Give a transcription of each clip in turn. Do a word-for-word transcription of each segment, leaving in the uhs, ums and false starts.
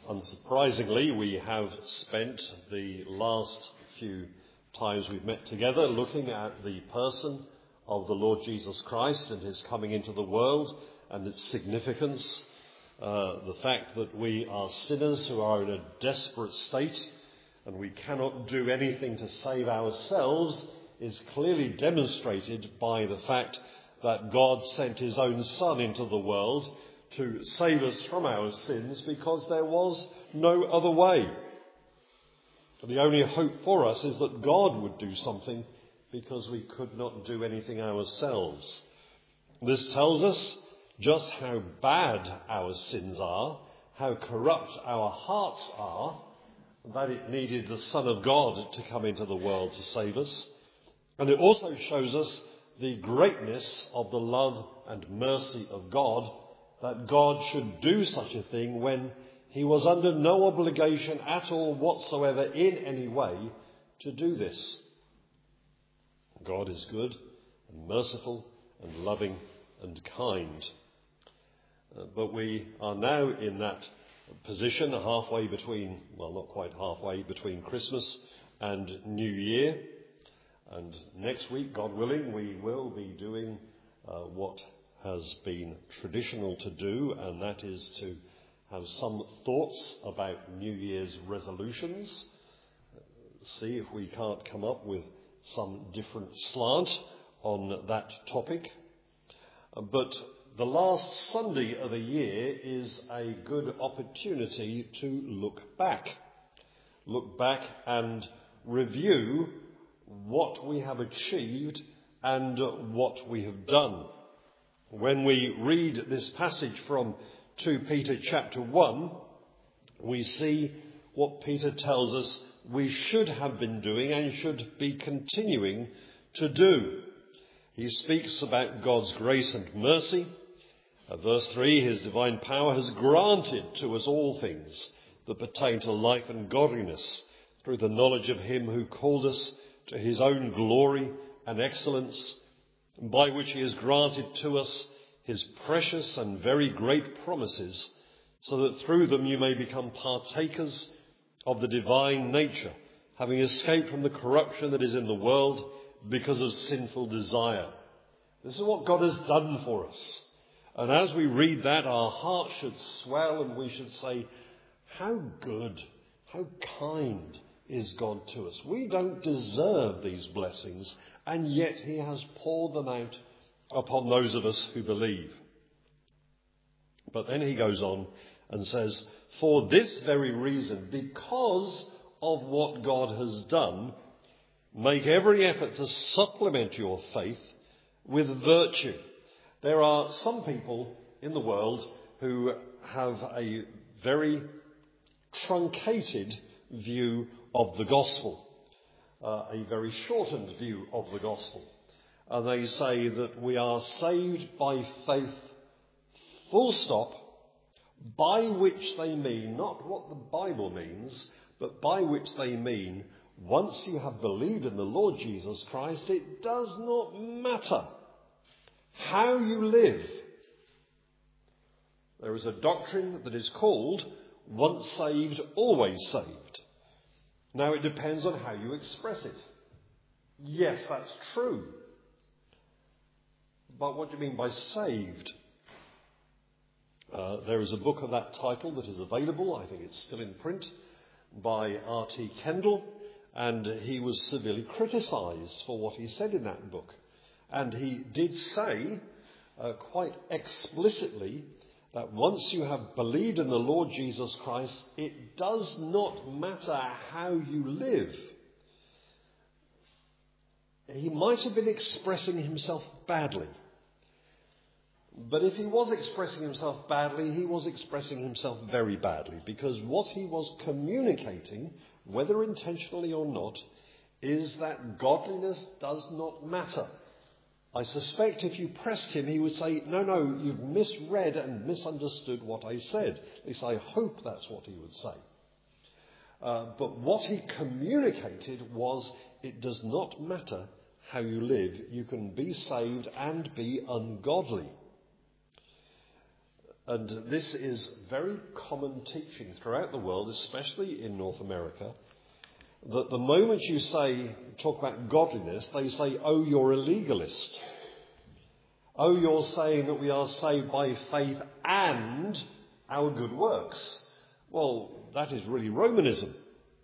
unsurprisingly, we have spent the last few times we've met together looking at the person of the Lord Jesus Christ and his coming into the world and its significance. Uh, the fact that we are sinners who are in a desperate state and we cannot do anything to save ourselves is clearly demonstrated by the fact that God sent his own Son into the world to save us from our sins because there was no other way. The only hope for us is that God would do something because we could not do anything ourselves. This tells us just how bad our sins are, how corrupt our hearts are, that it needed the Son of God to come into the world to save us. And it also shows us the greatness of the love and mercy of God, that God should do such a thing when he was under no obligation at all whatsoever in any way to do this. God is good and merciful and loving and kind. Uh, but we are now in that position halfway between, well, not quite halfway, between Christmas and New Year. And next week, God willing, we will be doing uh, what has been traditional to do, and that is to have some thoughts about New Year's resolutions, see if we can't come up with some different slant on that topic. But the last Sunday of the year is a good opportunity to look back. Look back and review what we have achieved and what we have done. When we read this passage from Second Peter chapter one, we see what Peter tells us we should have been doing and should be continuing to do. He speaks about God's grace and mercy. At verse three, his divine power has granted to us all things that pertain to life and godliness through the knowledge of him who called us to his own glory and excellence, by which he has granted to us his precious and very great promises, so that through them you may become partakers of the divine nature, having escaped from the corruption that is in the world because of sinful desire. This is what God has done for us. And as we read that, our hearts should swell and we should say, how good, how kind is God to us. We don't deserve these blessings, and yet he has poured them out upon those of us who believe. But then he goes on and says, for this very reason, because of what God has done, make every effort to supplement your faith with virtue. There are some people in the world who have a very truncated view of the gospel, uh, a very shortened view of the gospel. And they say that we are saved by faith, full stop, by which they mean not what the Bible means, but by which they mean once you have believed in the Lord Jesus Christ, it does not matter how you live. There is a doctrine that is called once saved, always saved. Now it depends on how you express it. Yes, that's true. But what do you mean by saved? Uh, there is a book of that title that is available, I think it's still in print, by R T Kendall, and he was severely criticised for what he said in that book. And he did say uh, quite explicitly that once you have believed in the Lord Jesus Christ, it does not matter how you live. He might have been expressing himself badly. But if he was expressing himself badly, he was expressing himself very badly, because what he was communicating, whether intentionally or not, is that godliness does not matter. I suspect if you pressed him, he would say, no, no, you've misread and misunderstood what I said. At least I hope that's what he would say. Uh, but what he communicated was, it does not matter how you live. You can be saved and be ungodly. And this is very common teaching throughout the world, especially in North America, that the moment you say, talk about godliness, they say, oh, you're a legalist. Oh, you're saying that we are saved by faith and our good works. Well, that is really Romanism.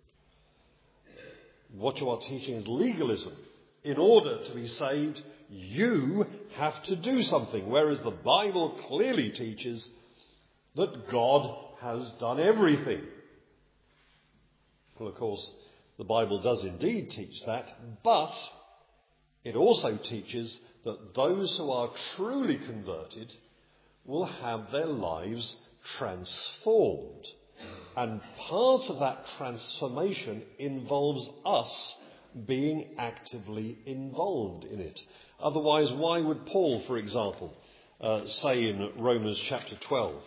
What you are teaching is legalism. In order to be saved, you have to do something, whereas the Bible clearly teaches that God has done everything. Well, of course, the Bible does indeed teach that, but it also teaches that those who are truly converted will have their lives transformed. And part of that transformation involves us being actively involved in it. Otherwise, why would Paul, for example, uh, say in Romans chapter twelve,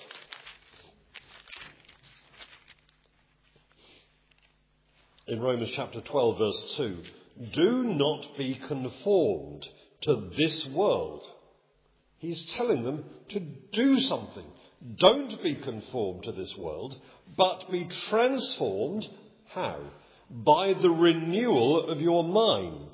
in Romans chapter twelve, verse two, do not be conformed to this world. He's telling them to do something. Don't be conformed to this world, but be transformed. How? By the renewal of your mind.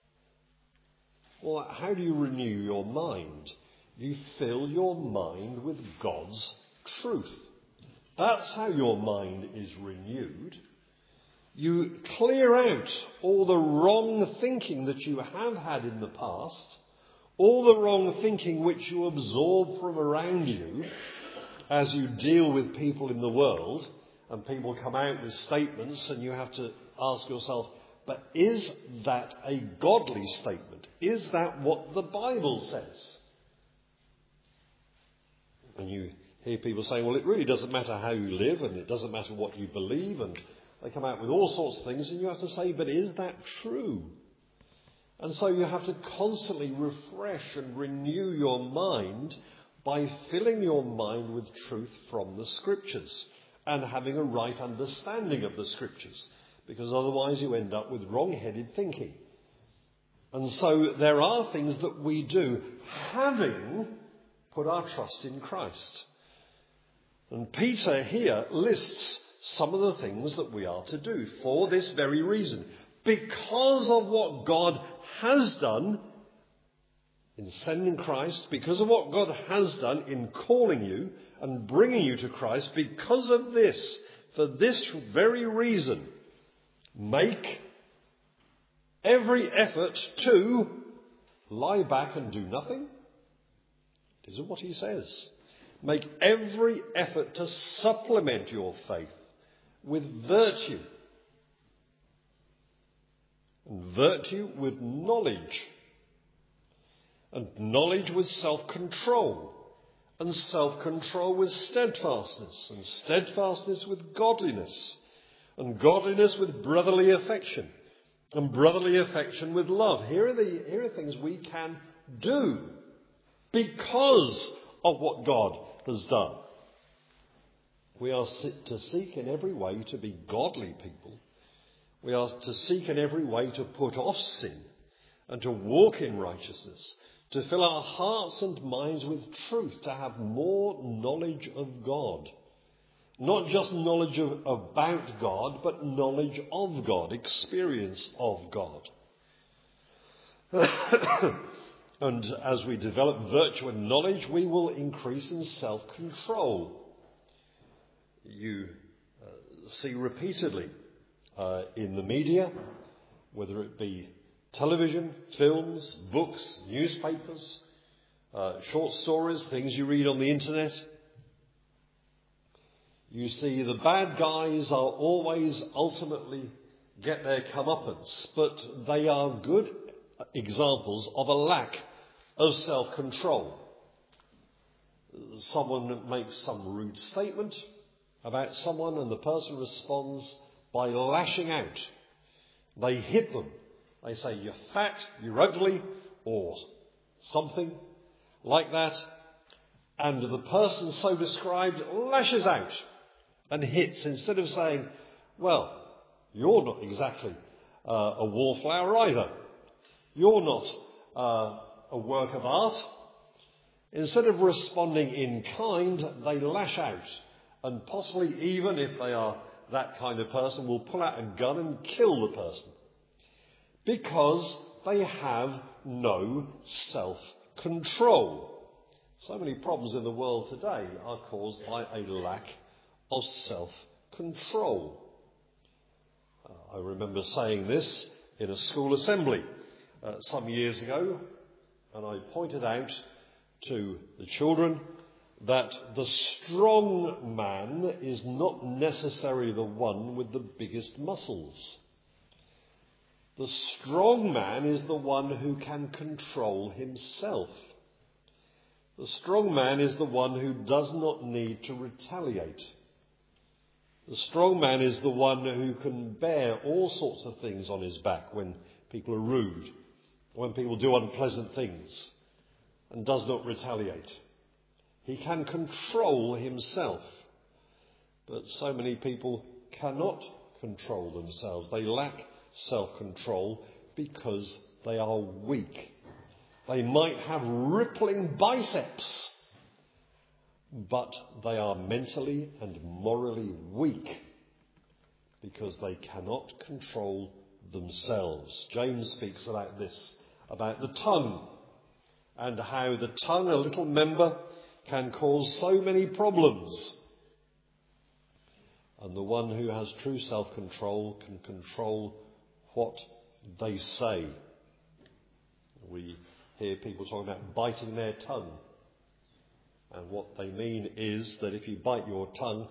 Well, how do you renew your mind? You fill your mind with God's truth. That's how your mind is renewed. You clear out all the wrong thinking that you have had in the past, all the wrong thinking which you absorb from around you as you deal with people in the world, and people come out with statements and you have to ask yourself, but is that a godly statement? Is that what the Bible says? And you hear people saying, well, it really doesn't matter how you live and it doesn't matter what you believe, and they come out with all sorts of things, and you have to say, but is that true? And so you have to constantly refresh and renew your mind by filling your mind with truth from the Scriptures and having a right understanding of the Scriptures, because otherwise you end up with wrong-headed thinking. And so there are things that we do having put our trust in Christ. And Peter here lists some of the things that we are to do for this very reason. Because of what God has done in sending Christ, because of what God has done in calling you and bringing you to Christ, because of this, for this very reason, make every effort to lie back and do nothing. This is what he says. Make every effort to supplement your faith with virtue, and virtue with knowledge, and knowledge with self-control, and self-control with steadfastness, and steadfastness with godliness, and godliness with brotherly affection, and brotherly affection with love. Here are the here are things we can do because of what God has done. We are to seek in every way to be godly people. We are to seek in every way to put off sin and to walk in righteousness, to fill our hearts and minds with truth, to have more knowledge of God. Not just knowledge of, about God, but knowledge of God, experience of God. And as we develop virtue and knowledge, we will increase in self-control. You uh, see repeatedly uh, in the media, whether it be television, films, books, newspapers, uh, short stories, things you read on the internet, you see the bad guys are always ultimately get their comeuppance, but they are good examples of a lack of self-control. Someone makes some rude statement about someone and the person responds by lashing out. They hit them. They say, you're fat, you're ugly, or something like that. And the person so described lashes out and hits, instead of saying, well, you're not exactly uh, a wallflower either. You're not uh, a work of art. Instead of responding in kind, they lash out, and possibly even if they are that kind of person, will pull out a gun and kill the person, because they have no self-control. So many problems in the world today are caused by a lack of self-control. Uh, I remember saying this in a school assembly uh, some years ago, and I pointed out to the children that the strong man is not necessarily the one with the biggest muscles. The strong man is the one who can control himself. The strong man is the one who does not need to retaliate. The strong man is the one who can bear all sorts of things on his back when people are rude, when people do unpleasant things, and does not retaliate. He can control himself. But so many people cannot control themselves. They lack self-control because they are weak. They might have rippling biceps, but they are mentally and morally weak because they cannot control themselves. James speaks about this, about the tongue, and how the tongue, a little member, can cause so many problems. And the one who has true self-control can control what they say. We hear people talking about biting their tongue. And what they mean is that if you bite your tongue,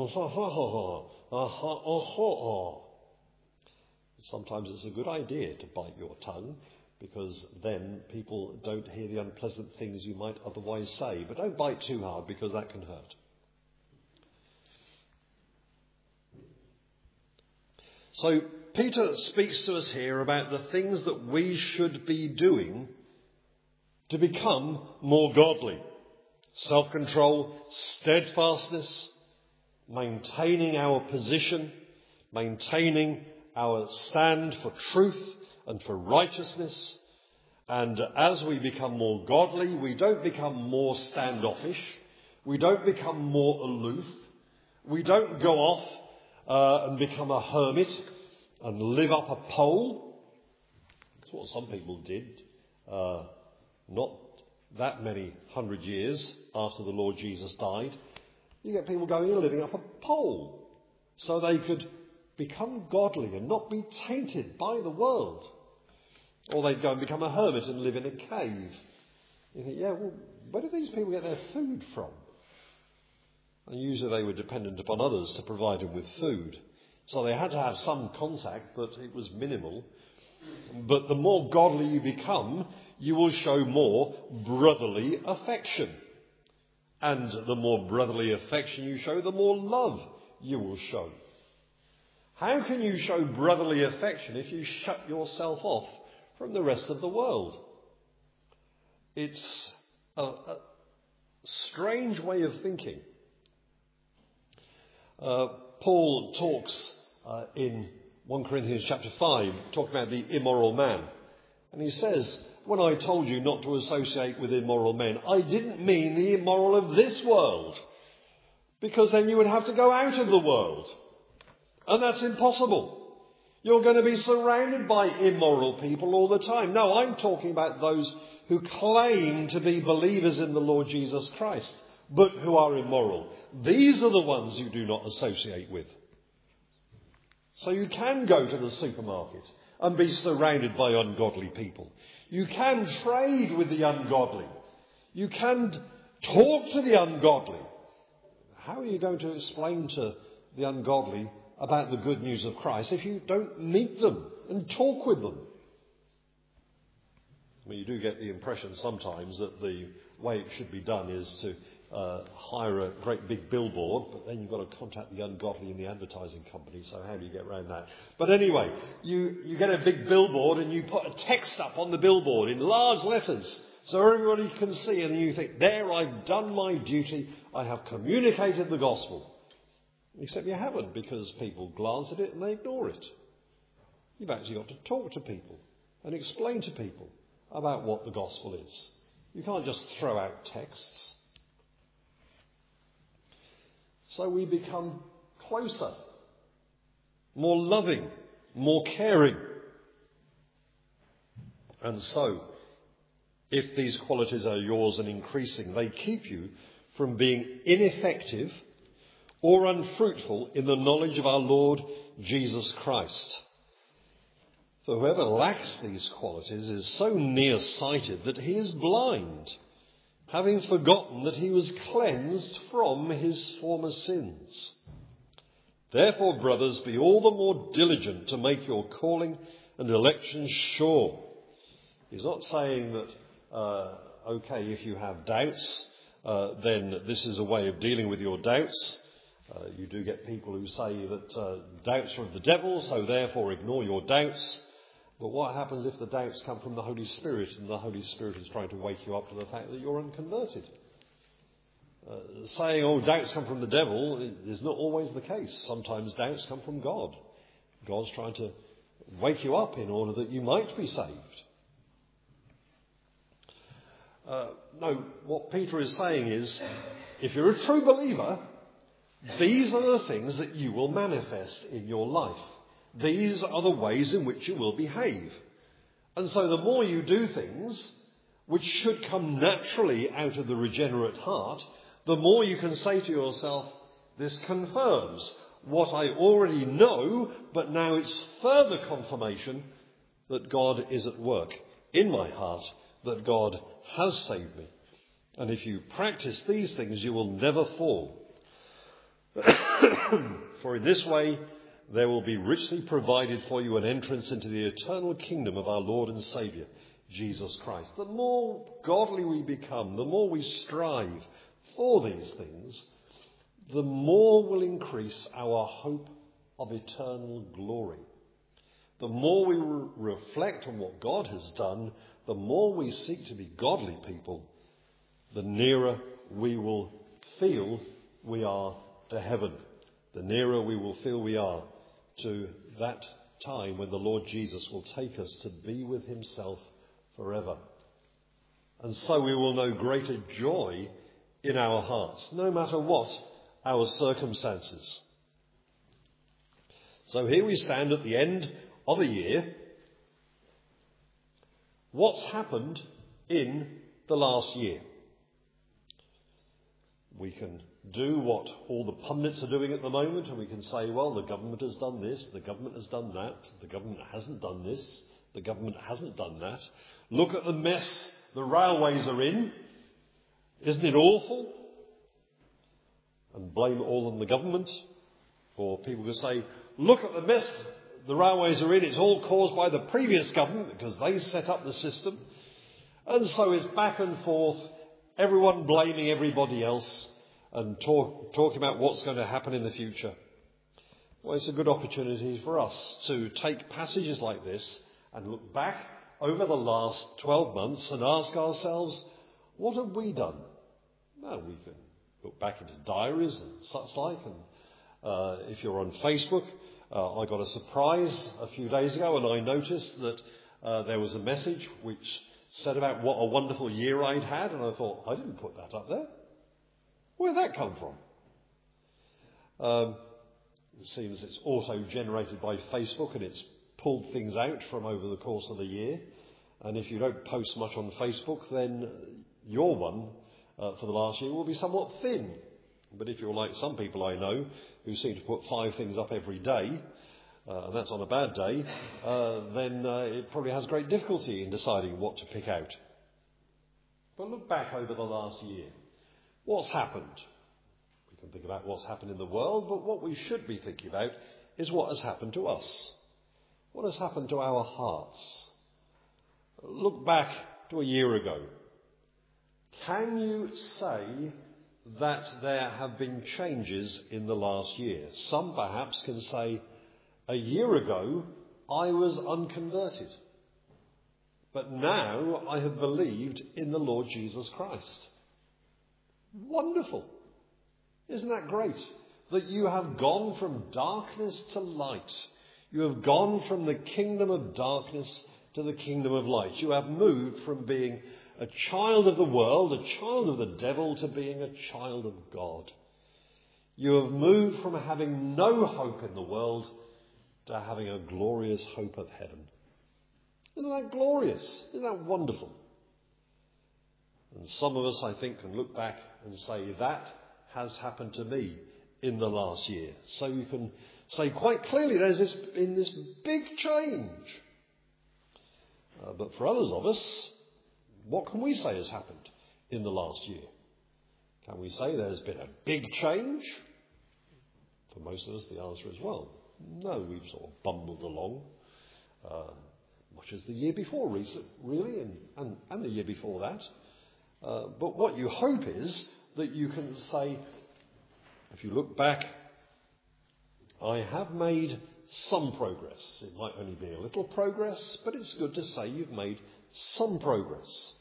sometimes it's a good idea to bite your tongue, because then people don't hear the unpleasant things you might otherwise say. But don't bite too hard, because that can hurt. So Peter speaks to us here about the things that we should be doing to become more godly. Self-control, steadfastness, maintaining our position, maintaining our stand for truth and for righteousness. And as we become more godly, we don't become more standoffish. We don't become more aloof. We don't go off uh, and become a hermit and live up a pole. That's what some people did. Uh, not that many hundred years after the Lord Jesus died. You get people going and living up a pole so they could become godly and not be tainted by the world. Or they'd go and become a hermit and live in a cave. You think, yeah, well, where do these people get their food from? And usually they were dependent upon others to provide them with food. So they had to have some contact, but it was minimal. But the more godly you become, you will show more brotherly affection. And the more brotherly affection you show, the more love you will show. How can you show brotherly affection if you shut yourself off from the rest of the world? It's a, a strange way of thinking. Uh, Paul talks uh, in First Corinthians chapter five, talking about the immoral man. And he says, when I told you not to associate with immoral men, I didn't mean the immoral of this world, because then you would have to go out of the world. And that's impossible. You're going to be surrounded by immoral people all the time. No, I'm talking about those who claim to be believers in the Lord Jesus Christ, but who are immoral. These are the ones you do not associate with. So you can go to the supermarket and be surrounded by ungodly people. You can trade with the ungodly. You can talk to the ungodly. How are you going to explain to the ungodly about the good news of Christ if you don't meet them and talk with them? I mean, you do get the impression sometimes that the way it should be done is to uh, hire a great big billboard, but then you've got to contact the ungodly in the advertising company, so how do you get around that? But anyway, you, you get a big billboard and you put a text up on the billboard in large letters so everybody can see, and you think, there, I've done my duty, I have communicated the gospel. Except you haven't, because people glance at it and they ignore it. You've actually got to talk to people and explain to people about what the gospel is. You can't just throw out texts. So we become closer, more loving, more caring. And so, if these qualities are yours and increasing, they keep you from being ineffective or unfruitful in the knowledge of our Lord Jesus Christ. For whoever lacks these qualities is so nearsighted that he is blind, having forgotten that he was cleansed from his former sins. Therefore, brothers, be all the more diligent to make your calling and election sure. He's not saying that, uh, okay, if you have doubts, uh, then this is a way of dealing with your doubts. Uh, you do get people who say that uh, doubts are of the devil, so therefore ignore your doubts. But what happens if the doubts come from the Holy Spirit and the Holy Spirit is trying to wake you up to the fact that you're unconverted? Uh, saying, oh, doubts come from the devil is not always the case. Sometimes doubts come from God. God's trying to wake you up in order that you might be saved. Uh, no, what Peter is saying is, if you're a true believer, these are the things that you will manifest in your life. These are the ways in which you will behave. And so the more you do things which should come naturally out of the regenerate heart, the more you can say to yourself, this confirms what I already know, but now it's further confirmation that God is at work in my heart, that God has saved me. And if you practice these things, you will never fall. For in this way, there will be richly provided for you an entrance into the eternal kingdom of our Lord and Saviour, Jesus Christ. The more godly we become, the more we strive for these things, the more will increase our hope of eternal glory. The more we re- reflect on what God has done, the more we seek to be godly people, the nearer we will feel we are to heaven. The nearer we will feel we are to that time when the Lord Jesus will take us to be with himself forever. And so we will know greater joy in our hearts, no matter what our circumstances. So here we stand at the end of a year. What's happened in the last year? We can do what all the pundits are doing at the moment, and we can say, well, the government has done this, the government has done that, the government hasn't done this, the government hasn't done that. Look at the mess the railways are in. Isn't it awful? And blame it all on the government. Or people can say, look at the mess the railways are in, it's all caused by the previous government because they set up the system. And so it's back and forth, everyone blaming everybody else and talk, talking about what's going to happen in the future. Well, it's a good opportunity for us to take passages like this and look back over the last twelve months and ask ourselves, what have we done? Well, we can look back into diaries and such like. And uh, if you're on Facebook, uh, I got a surprise a few days ago and I noticed that uh, there was a message which said about what a wonderful year I'd had, and I thought, I didn't put that up there. Where'd that come from? Um, it seems it's auto-generated by Facebook and it's pulled things out from over the course of the year. And if you don't post much on Facebook, then your one uh, for the last year will be somewhat thin. But if you're like some people I know who seem to put five things up every day, uh, and that's on a bad day, uh, then uh, it probably has great difficulty in deciding what to pick out. But look back over the last year. What's happened? We can think about what's happened in the world, but what we should be thinking about is what has happened to us. What has happened to our hearts? Look back to a year ago. Can you say that there have been changes in the last year? Some perhaps can say, a year ago I was unconverted, but now I have believed in the Lord Jesus Christ. Wonderful. Isn't that great? That you have gone from darkness to light. You have gone from the kingdom of darkness to the kingdom of light. You have moved from being a child of the world, a child of the devil, to being a child of God. You have moved from having no hope in the world to having a glorious hope of heaven. Isn't that glorious? Isn't that wonderful? And some of us, I think, can look back and say, that has happened to me in the last year. So you can say quite clearly there's this, been this big change. Uh, but for others of us, what can we say has happened in the last year? Can we say there's been a big change? For most of us, the answer is, well, no, we've sort of bumbled along, uh, much as the year before, really, and, and, and the year before that. Uh, but what you hope is that you can say, if you look back, I have made some progress. It might only be a little progress, but it's good to say you've made some progress.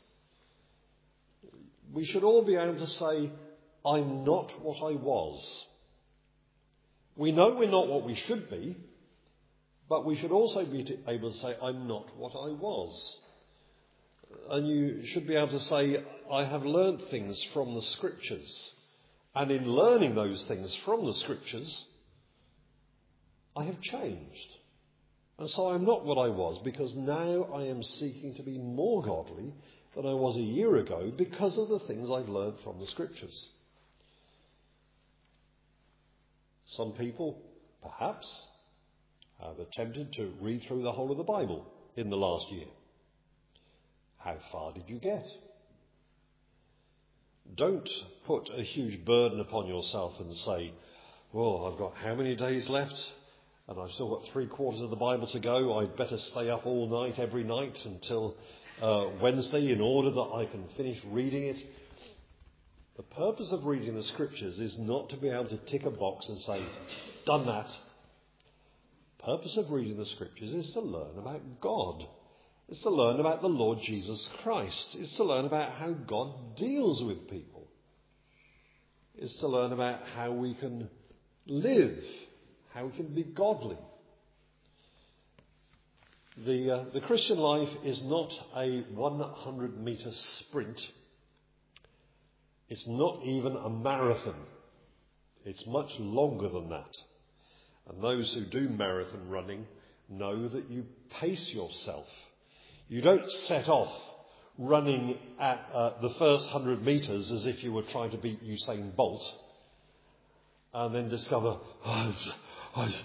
We should all be able to say, I'm not what I was. We know we're not what we should be, but we should also be able to say, I'm not what I was. And you should be able to say, I have learnt things from the Scriptures. And in learning those things from the Scriptures, I have changed. And so I'm not what I was, because now I am seeking to be more godly than I was a year ago because of the things I've learned from the Scriptures. Some people, perhaps, have attempted to read through the whole of the Bible in the last year. How far did you get? Don't put a huge burden upon yourself and say, well, I've got how many days left? And I've still got three quarters of the Bible to go. I'd better stay up all night, every night, until uh, Wednesday in order that I can finish reading it. The purpose of reading the Scriptures is not to be able to tick a box and say, done that. The purpose of reading the Scriptures is to learn about God. It's to learn about the Lord Jesus Christ. It's to learn about how God deals with people. It's to learn about how we can live, how we can be godly. The, uh, the Christian life is not a one hundred metre sprint. It's not even a marathon. It's much longer than that. And those who do marathon running know that you pace yourself. You don't set off running at uh, the first hundred metres as if you were trying to beat Usain Bolt and then discover, oh, oh,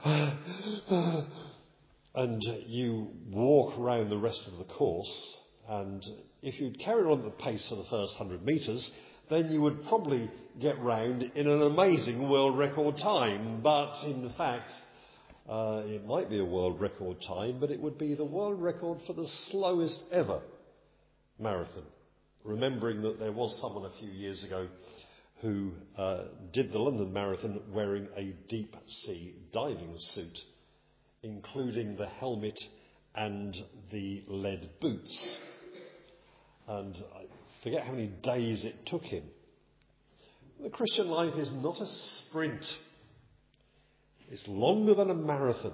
oh, and you walk around the rest of the course, and if you'd carried on at the pace for the first hundred metres, then you would probably get round in an amazing world record time. But in fact, uh, it might be a world record time, but it would be the world record for the slowest ever marathon. Remembering that there was someone a few years ago who uh, did the London Marathon wearing a deep sea diving suit, including the helmet and the lead boots. And I forget how many days it took him. The Christian life is not a sprint. It's longer than a marathon.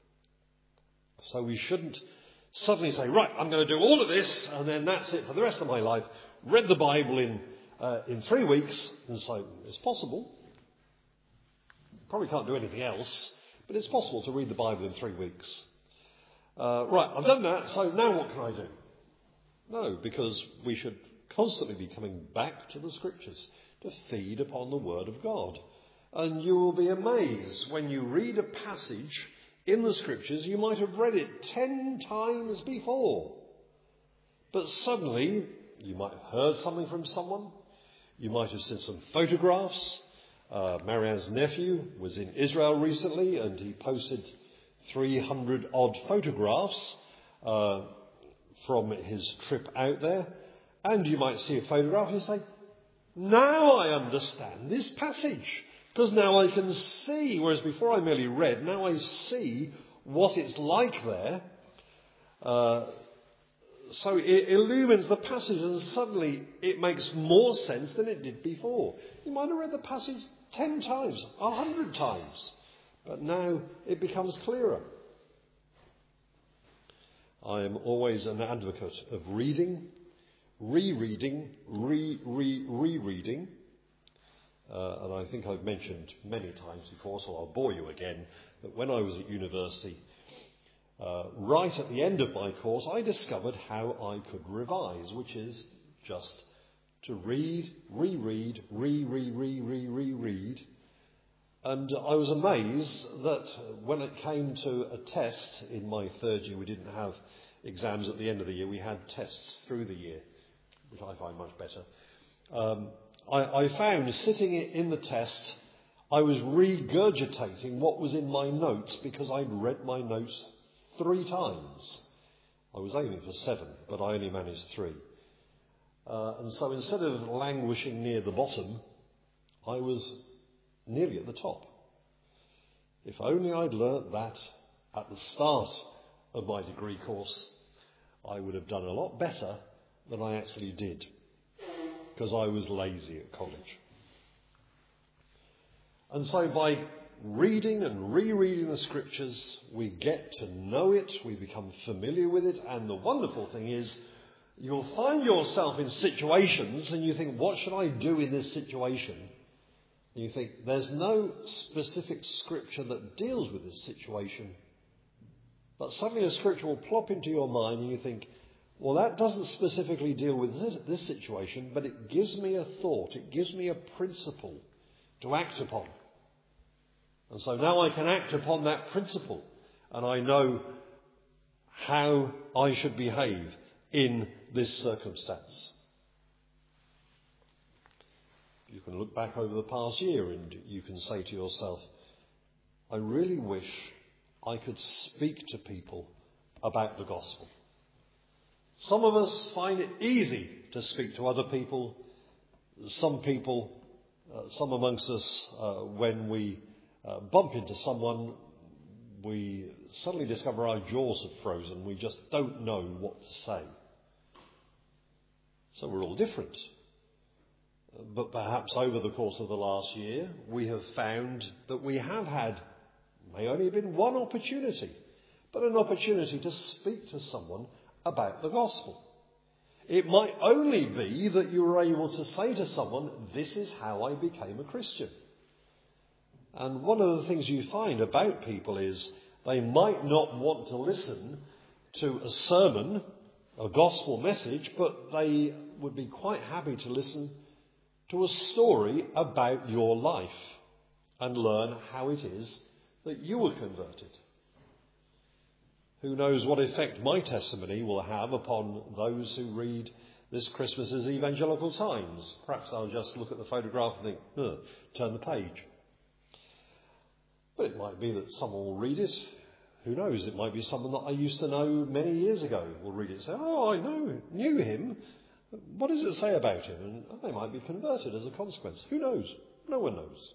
So we shouldn't suddenly say, right, I'm going to do all of this, and then that's it for the rest of my life. Read the Bible in uh, in three weeks, and so it's possible. Probably can't do anything else, but it's possible to read the Bible in three weeks. Uh, right, I've done that, so now what can I do? No, because we should constantly be coming back to the Scriptures to feed upon the Word of God. And you will be amazed when you read a passage in the Scriptures, you might have read it ten times before. But suddenly, you might have heard something from someone. You might have seen some photographs. Uh, Marianne's nephew was in Israel recently, and he posted three hundred odd photographs uh, from his trip out there. And you might see a photograph and say, now I understand this passage. Because now I can see, whereas before I merely read, now I see what it's like there. Uh, so it illumines the passage, and suddenly it makes more sense than it did before. You might have read the passage ten times, a hundred times, but now it becomes clearer. I am always an advocate of reading, rereading, re, re, rereading. Uh, and I think I've mentioned many times before, so I'll bore you again, that when I was at university, uh, right at the end of my course, I discovered how I could revise, which is just to read, reread, re-re-re-re-re-read. And I was amazed that when it came to a test in my third year, we didn't have exams at the end of the year, we had tests through the year, which I find much better. Um, I, I found sitting in the test, I was regurgitating what was in my notes because I'd read my notes three times. I was aiming for seven, but I only managed three. Uh, and so instead of languishing near the bottom, I was nearly at the top. If only I'd learnt that at the start of my degree course, I would have done a lot better than I actually did, because I was lazy at college. And so by reading and rereading the scriptures, we get to know it, we become familiar with it, and the wonderful thing is, you'll find yourself in situations and you think, what should I do in this situation? And you think, there's no specific scripture that deals with this situation. But suddenly a scripture will plop into your mind and you think, well, that doesn't specifically deal with this, this situation, but it gives me a thought, it gives me a principle to act upon. And so now I can act upon that principle, and I know how I should behave in this circumstance. You can look back over the past year and you can say to yourself, I really wish I could speak to people about the gospel. Some of us find it easy to speak to other people. Some people, uh, some amongst us, uh, when we uh, bump into someone, we suddenly discover our jaws have frozen. We just don't know what to say. So we're all different. But perhaps over the course of the last year, we have found that we have had, may only have been one opportunity, but an opportunity to speak to someone about the gospel. It might only be that you were able to say to someone, this is how I became a Christian. And one of the things you find about people is they might not want to listen to a sermon, a gospel message, but they would be quite happy to listen to a story about your life and learn how it is that you were converted. Who knows what effect my testimony will have upon those who read this Christmas's Evangelical Times. Perhaps they'll just look at the photograph and think, huh, turn the page. But it might be that someone will read it. Who knows? It might be someone that I used to know many years ago will read it and say, oh, I know, knew him. What does it say about him? And they might be converted as a consequence. Who knows? No one knows.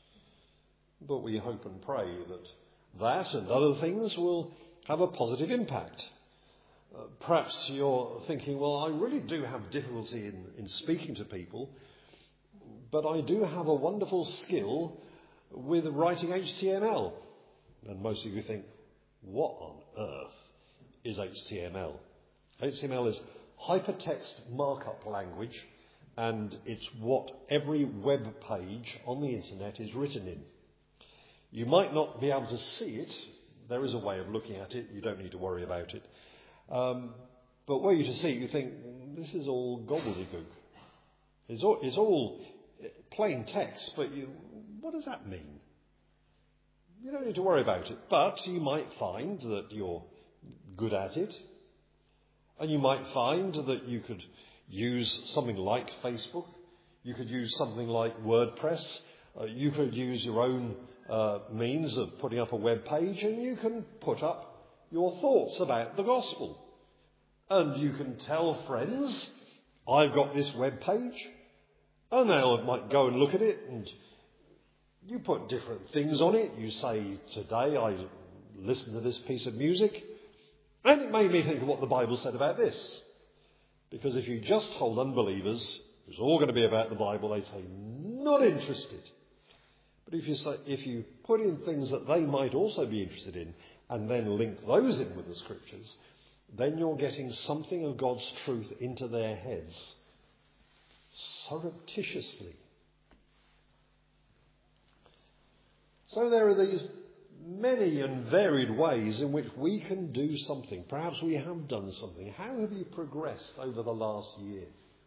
But we hope and pray that that and other things will have a positive impact. Uh, perhaps you're thinking, well, I really do have difficulty in, in speaking to people, but I do have a wonderful skill with writing H T M L. And most of you think, what on earth is H T M L? H T M L is hypertext markup language, and it's what every web page on the internet is written in. You might not be able to see it. There is a way of looking at it. You don't need to worry about it. Um, but were you to see it, you think, this is all gobbledygook. It's all, it's all plain text, but you, what does that mean? You don't need to worry about it. But you might find that you're good at it. And you might find that you could use something like Facebook. You could use something like WordPress. Uh, you could use your own uh, means of putting up a web page, and you can put up your thoughts about the gospel. And you can tell friends, I've got this web page, and they might go and look at it, and you put different things on it. You say, today I listened to this piece of music, and it made me think of what the Bible said about this. Because if you just told unbelievers, it's all going to be about the Bible, they say, not interested. But if you say, if you put in things that they might also be interested in, and then link those in with the scriptures, then you're getting something of God's truth into their heads surreptitiously. So there are these many and varied ways in which we can do something. Perhaps we have done something. How have you progressed over the last year?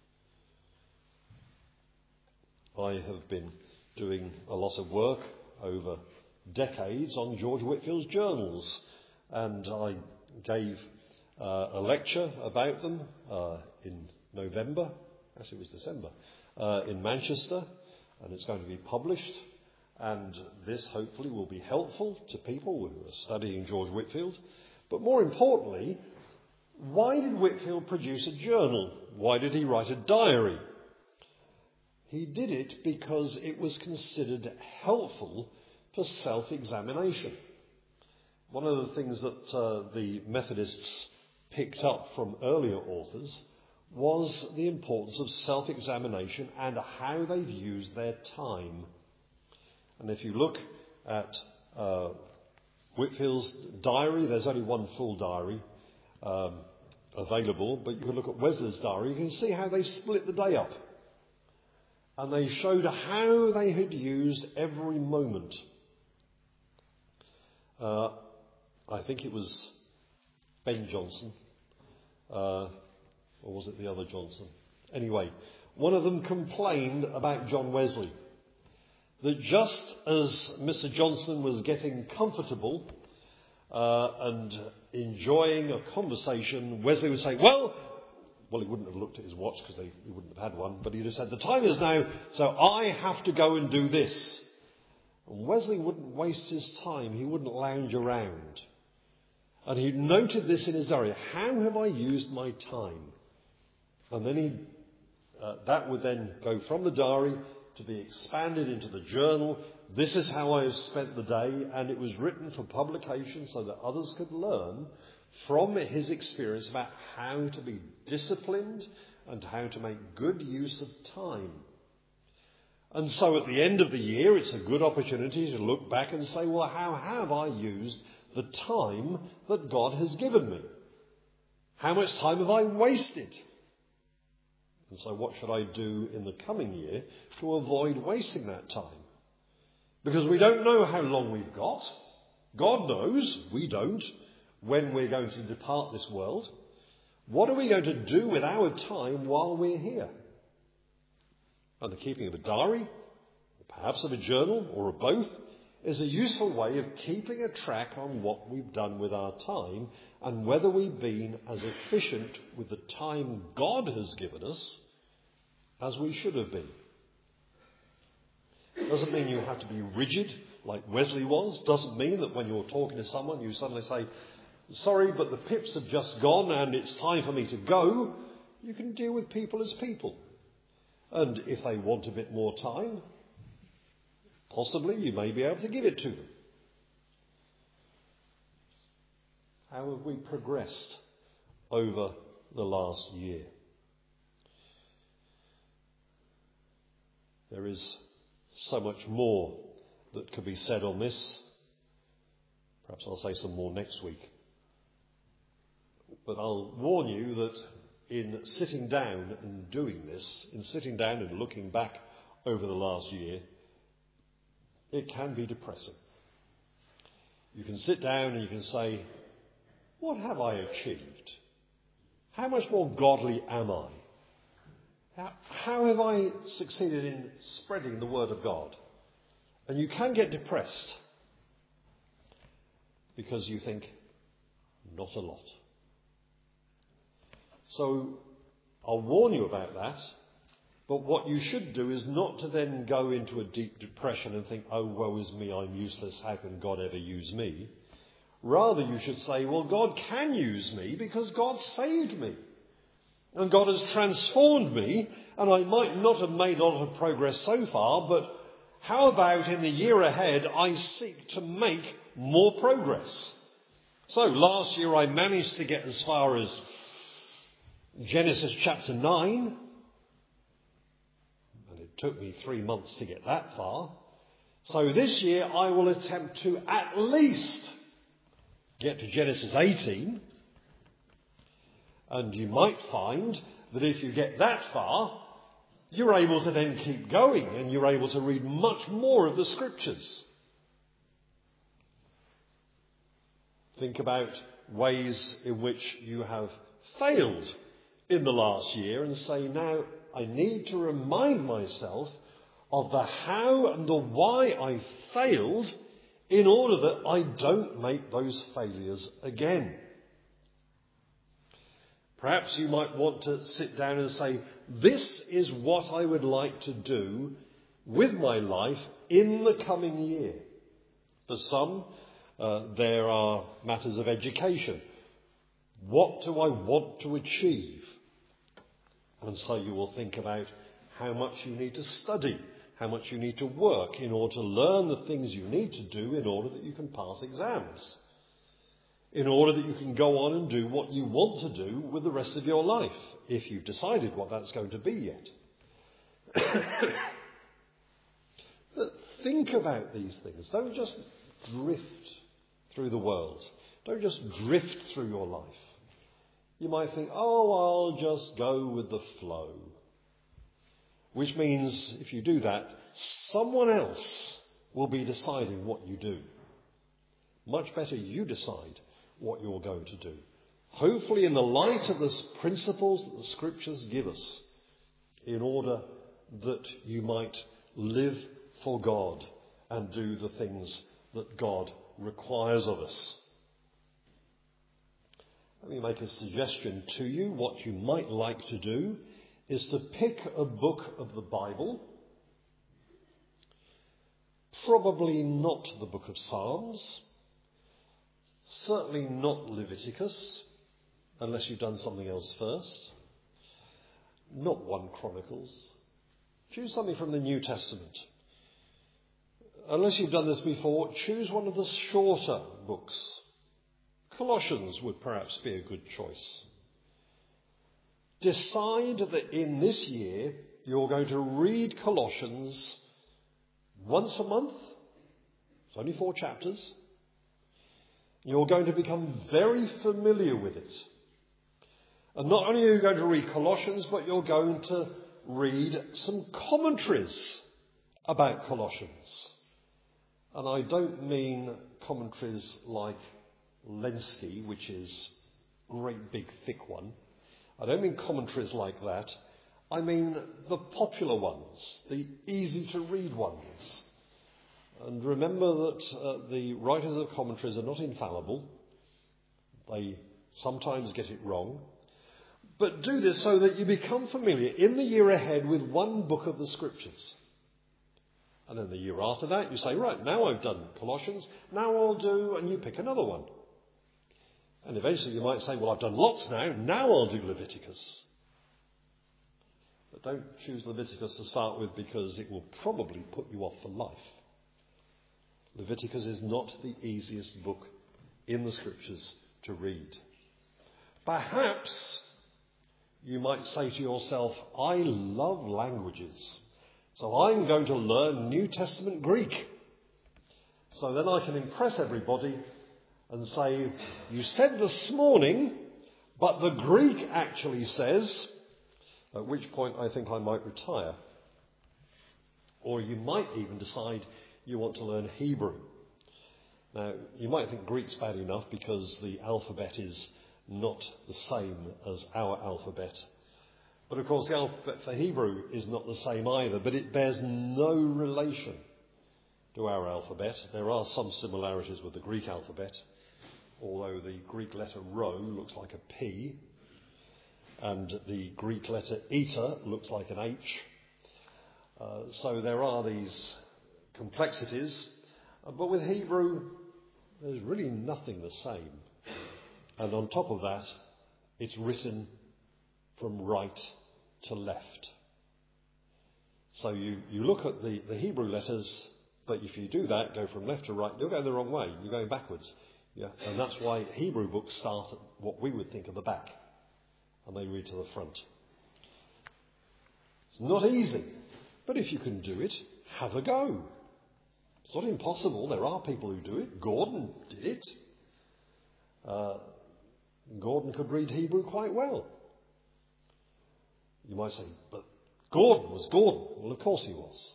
I have been doing a lot of work over decades on George Whitfield's journals, and I gave uh, a lecture about them uh, in November, actually it was December, uh, in Manchester, and it's going to be published. And this hopefully will be helpful to people who are studying George Whitfield. But more importantly, why did Whitfield produce a journal? Why did he write a diary? He did it because it was considered helpful for self-examination. One of the things that uh, the Methodists picked up from earlier authors was the importance of self-examination and how they've used their time. And if you look at uh, Whitfield's diary, there's only one full diary um, available, but you can look at Wesley's diary, you can see how they split the day up. And they showed how they had used every moment. Uh, I think it was Ben Jonson, uh, or was it the other Johnson? Anyway, one of them complained about John Wesley, that just as Mister Johnson was getting comfortable uh, and enjoying a conversation, Wesley would say, well, well, he wouldn't have looked at his watch because he wouldn't have had one, but he'd have said, the time is now, so I have to go and do this. And Wesley wouldn't waste his time. He wouldn't lounge around. And he noted this in his diary. How have I used my time? And then he, uh, that would then go from the diary to be expanded into the journal. This is how I have spent the day, and it was written for publication so that others could learn from his experience about how to be disciplined and how to make good use of time. And so at the end of the year, it's a good opportunity to look back and say, well, how have I used the time that God has given me? How much time have I wasted? And so what should I do in the coming year to avoid wasting that time? Because we don't know how long we've got. God knows, we don't, when we're going to depart this world. What are we going to do with our time while we're here? And the keeping of a diary, perhaps of a journal, or of both, is a useful way of keeping a track on what we've done with our time and whether we've been as efficient with the time God has given us as we should have been. Doesn't mean you have to be rigid like Wesley was. Doesn't mean that when you're talking to someone you suddenly say, sorry, but the pips have just gone and it's time for me to go. You can deal with people as people. And if they want a bit more time, possibly you may be able to give it to them. How have we progressed over the last year? There is so much more that could be said on this. Perhaps I'll say some more next week. But I'll warn you that in sitting down and doing this, in sitting down and looking back over the last year, it can be depressing. You can sit down and you can say, what have I achieved? How much more godly am I? How, how have I succeeded in spreading the word of God? And you can get depressed because you think, not a lot. So I'll warn you about that. But what you should do is not to then go into a deep depression and think, oh, woe is me, I'm useless, how can God ever use me? Rather, you should say, well, God can use me because God saved me. And God has transformed me, and I might not have made a lot of progress so far, but how about in the year ahead I seek to make more progress? So last year I managed to get as far as Genesis chapter nine. It took me three months to get that far. So this year I will attempt to at least get to Genesis eighteen. And you might find that if you get that far, you're able to then keep going and you're able to read much more of the Scriptures. Think about ways in which you have failed in the last year and say, now I need to remind myself of the how and the why I failed in order that I don't make those failures again. Perhaps you might want to sit down and say, this is what I would like to do with my life in the coming year. For some, uh, there are matters of education. What do I want to achieve? And so you will think about how much you need to study, how much you need to work in order to learn the things you need to do in order that you can pass exams, in order that you can go on and do what you want to do with the rest of your life, if you've decided what that's going to be yet. But think about these things. Don't just drift through the world. Don't just drift through your life. You might think, oh, I'll just go with the flow. Which means, if you do that, someone else will be deciding what you do. Much better you decide what you're going to do. Hopefully in the light of the principles that the Scriptures give us, in order that you might live for God and do the things that God requires of us. Let me make a suggestion to you. What you might like to do is to pick a book of the Bible, probably not the book of Psalms, certainly not Leviticus, unless you've done something else first, not First Chronicles. Choose something from the New Testament. Unless you've done this before, choose one of the shorter books. Colossians would perhaps be a good choice. Decide that in this year you're going to read Colossians once a month. It's only four chapters. You're going to become very familiar with it. And not only are you going to read Colossians, but you're going to read some commentaries about Colossians. And I don't mean commentaries like Lenski, which is a great big thick one. I don't mean commentaries like that. I mean the popular ones, the easy to read ones. And remember that uh, the writers of commentaries are not infallible. They sometimes get it wrong. But do this so that you become familiar in the year ahead with one book of the Scriptures. And then the year after that you say, right, now I've done Colossians, now I'll do, and you pick another one. And eventually you might say, well, I've done lots now, now I'll do Leviticus. But don't choose Leviticus to start with because it will probably put you off for life. Leviticus is not the easiest book in the Scriptures to read. Perhaps you might say to yourself, I love languages, so I'm going to learn New Testament Greek. So then I can impress everybody and say, you said this morning, but the Greek actually says, at which point I think I might retire. Or you might even decide you want to learn Hebrew. Now, you might think Greek's bad enough because the alphabet is not the same as our alphabet. But of course the alphabet for Hebrew is not the same either, but it bears no relation to our alphabet. There are some similarities with the Greek alphabet, although the Greek letter rho looks like a P, and the Greek letter eta looks like an H. Uh, so there are these complexities, uh, but with Hebrew there's really nothing the same. And on top of that, it's written from right to left. So you, you look at the, the Hebrew letters, but if you do that, go from left to right, you're going the wrong way. You're going backwards. Yeah, and that's why Hebrew books start at what we would think of the back, and they read to the front. It's not easy, but if you can do it, have a go. It's not impossible. There are people who do it. Gordon did it. Uh, Gordon could read Hebrew quite well. You might say, but Gordon was Gordon. Well, of course he was.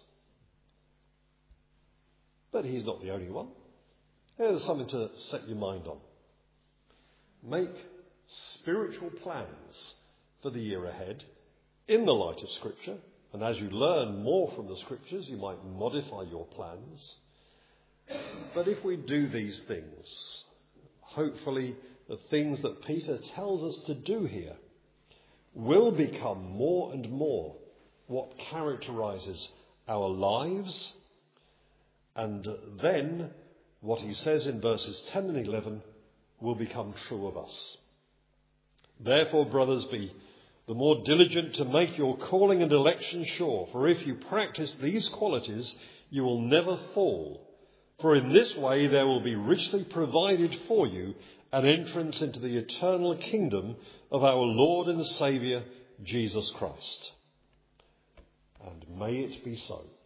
But he's not the only one. There's something to set your mind on. Make spiritual plans for the year ahead in the light of Scripture. And as you learn more from the Scriptures, you might modify your plans. But if we do these things, hopefully the things that Peter tells us to do here will become more and more what characterises our lives. And then what he says in verses ten and eleven will become true of us. Therefore, brothers, be the more diligent to make your calling and election sure. For if you practice these qualities, you will never fall. For in this way there will be richly provided for you an entrance into the eternal kingdom of our Lord and Saviour, Jesus Christ. And may it be so.